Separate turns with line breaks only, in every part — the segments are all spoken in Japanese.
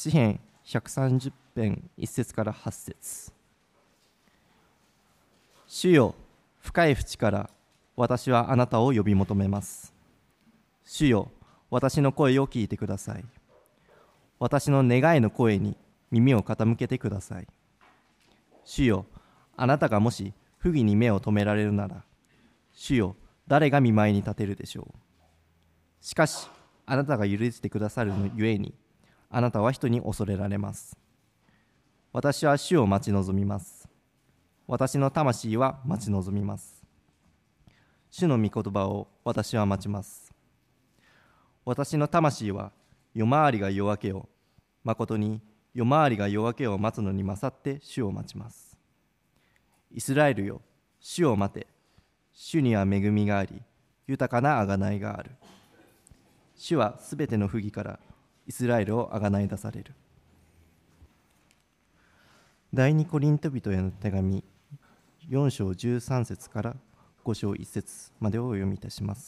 詩編130編1節から8節。主よ、深い淵から私はあなたを呼び求めます。主よ、私の声を聞いてください。私の願いの声に耳を傾けてください。主よ、あなたがもし不義に目を留められるなら、主よ、誰が見舞いに立てるでしょう。しかし、あなたが許してくださるのゆえに、あなたは人に恐れられます。私は主を待ち望みます。私の魂は待ち望みます。主の御言葉を私は待ちます。私の魂は夜回りが夜明けを、まことに夜回りが夜明けを待つのに勝って主を待ちます。イスラエルよ、主を待て。主には恵みがあり、豊かな贖いがある。主はすべての不義からイスラエルを贖い出される。第二コリント人への手紙4章13節から5章1節までをお読みいたします。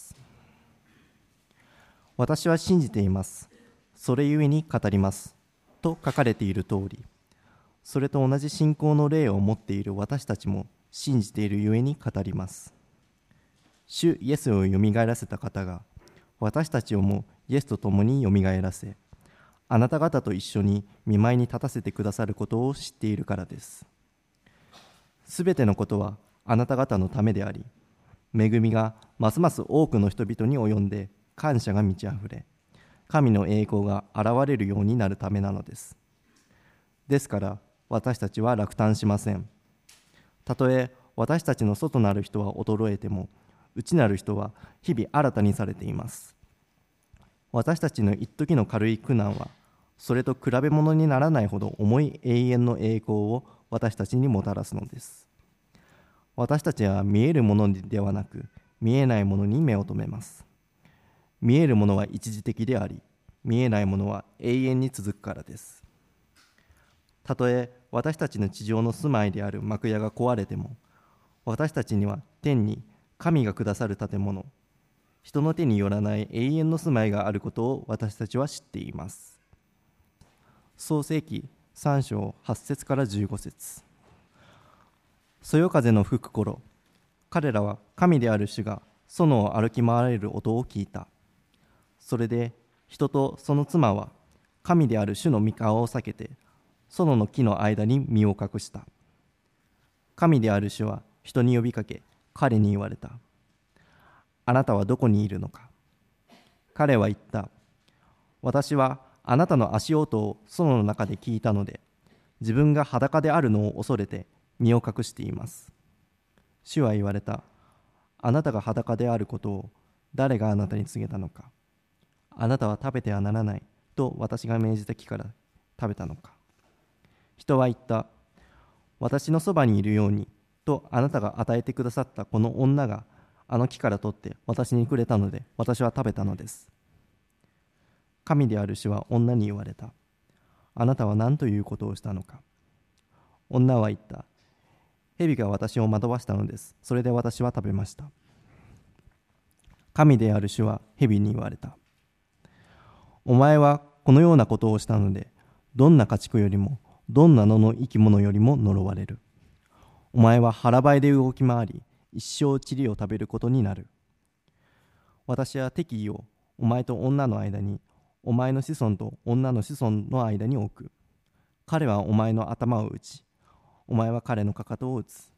私は信じています。それゆえに語ります。と書かれている通り、それと同じ信仰の霊を持っている私たちも信じているゆえに語ります。主イエスをよみがえらせた方が、私たちをもイエスと共によみがえらせ、あなた方と一緒に御前に立たせてくださることを知っているからです。すべてのことはあなた方のためであり、恵みがますます多くの人々に及んで感謝が満ち溢れ、神の栄光が現れるようになるためなのです。ですから私たちは落胆しません。たとえ私たちの外なる人は衰えても、内なる人は日々新たにされています。私たちの一時の軽い苦難は、それと比べ物にならないほど重い永遠の栄光を私たちにもたらすのです。私たちは見えるものではなく、見えないものに目を留めます。見えるものは一時的であり、見えないものは永遠に続くからです。たとえ私たちの地上の住まいである幕屋が壊れても、私たちには天に神がくださる建物、人の手によらない永遠の住まいがあることを私たちは知っています。創世記3章8節から15節。そよ風の吹く頃、彼らは神である主が園を歩き回られる音を聞いた。それで人とその妻は神である主の御顔を避けて、園の木の間に身を隠した。神である主は人に呼びかけ、彼に言われた。あなたはどこにいるのか。彼は言った。私はあなたの足音を園の中で聞いたので、自分が裸であるのを恐れて身を隠しています。主は言われた。あなたが裸であることを誰があなたに告げたのか。あなたは食べてはならないと私が命じた木から食べたのか。人は言った。私のそばにいるようにとあなたが与えてくださったこの女があの木から取って私にくれたので、私は食べたのです。神である主は女に言われた。あなたは何ということをしたのか。女は言った。蛇が私を惑わしたのです。それで私は食べました。神である主は蛇に言われた。お前はこのようなことをしたので、どんな家畜よりもどんな野の生き物よりも呪われる。お前は腹ばいで動き回り、一生塵を食べることになる。私は敵意をお前と女の間に、お前の子孫と女の子孫の間に置く。彼はお前の頭を打ち、お前は彼のかかとを打つ。